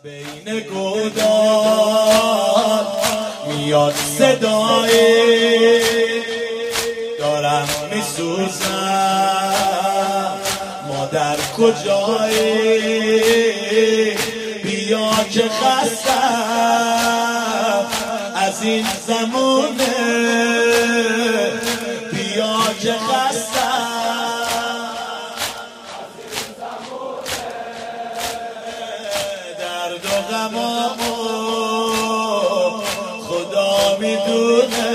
بین گودال میاد صدایی دارم میسوزم مادر کجایی بیا که خستم از این زمونه بیا که خستم درد و غمامو خدا میدونه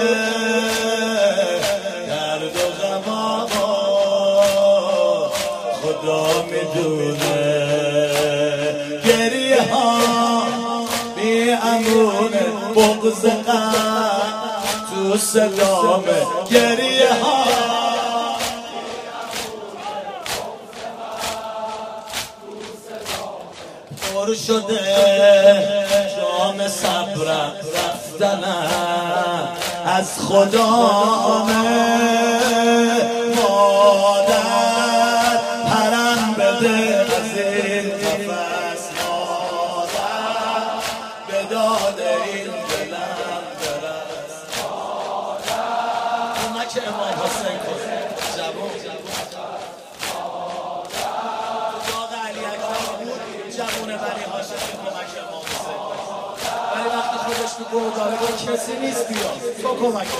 درد و غمامو خدا میدونه گریه ها بی امونه بغض غم تو صدامه گریه ها پر شده جام صبرم رفتنم از خدامه مادر پرم بده از این قفس مادر به داد این دلم برس مادر کمک امام حسین کن جوان جوونه ولی هاشم کمک امام حسین ولی وقتی خودش تو گردانه با کسی نیست بیا تو کمکش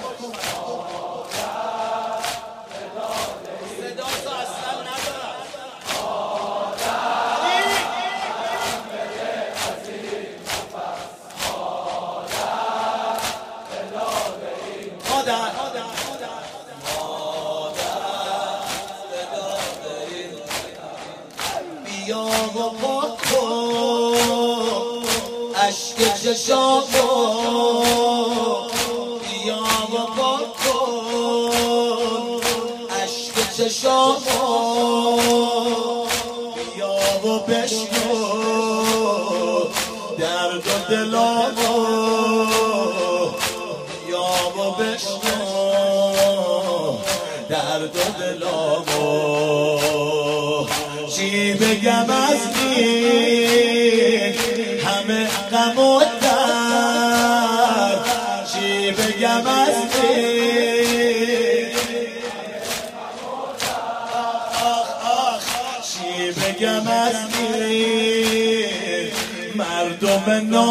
صدا تو اصلا ندارم مادر بیا و پاک کن عشق چشامو بیا و پاک کن عشق چشامو بیا و بشنو درد و دلامو بیا و بشنو درد و دلامو چی بگم از این همه غم و درد چی بگم از این چی بگم از این مردم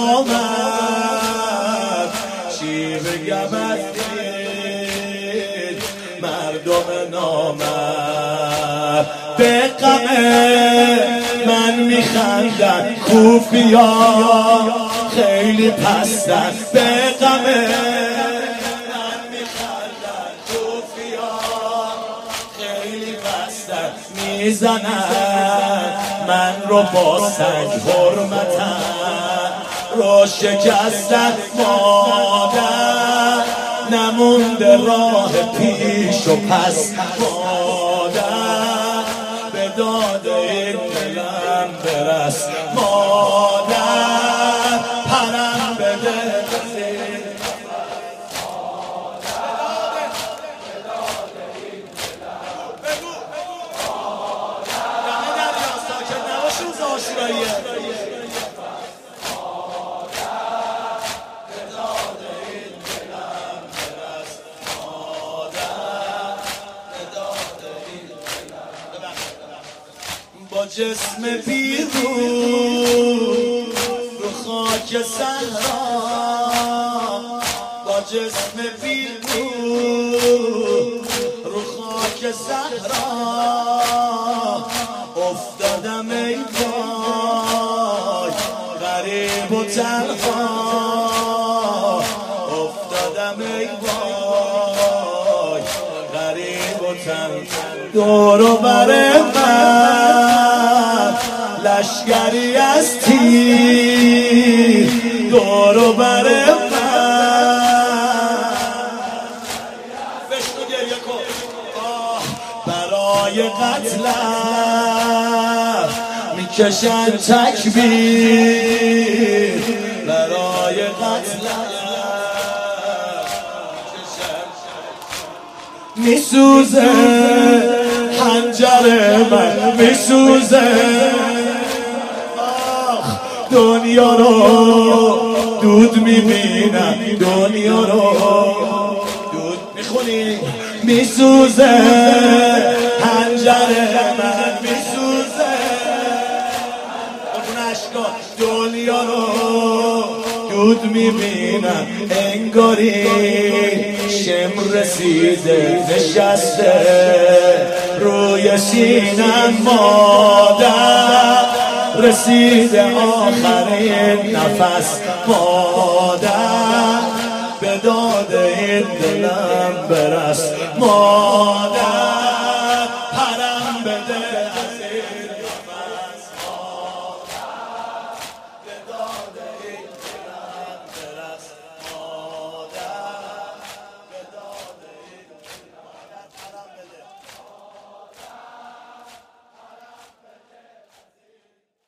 نامرد چی بگم از این مردم نامرد به غم من میخندن کوفیا خیلی پستن به غم من میخندن کوفیا خیلی پستن میزنن من رو با سنگ حرمتن رو شکستن مادر نمونده راه پیش و پس مادر به داد این دلم برس مادر پرم بده با جسم بیرون رو خاک صحرا با جسم بیرون رو خاک صحرا افتادم ای وای غریب و تنها افتادم ای وای غریب و تنها دور و بر من لشگری از تیر دور و بر من بشنو گریه کن برای قتلم میکشن تکبیر برای قتلم میسوزه حنجر من میسوزه دنیا رو دود میبینم، دنیا رو دود میخونی میسوزه، پنجره من میسوزه، اون عشقا دنیا رو دود میبینم، انگاری شم رسیده نشسته روی سینم، مادر رسیده آخرین نفس، مادر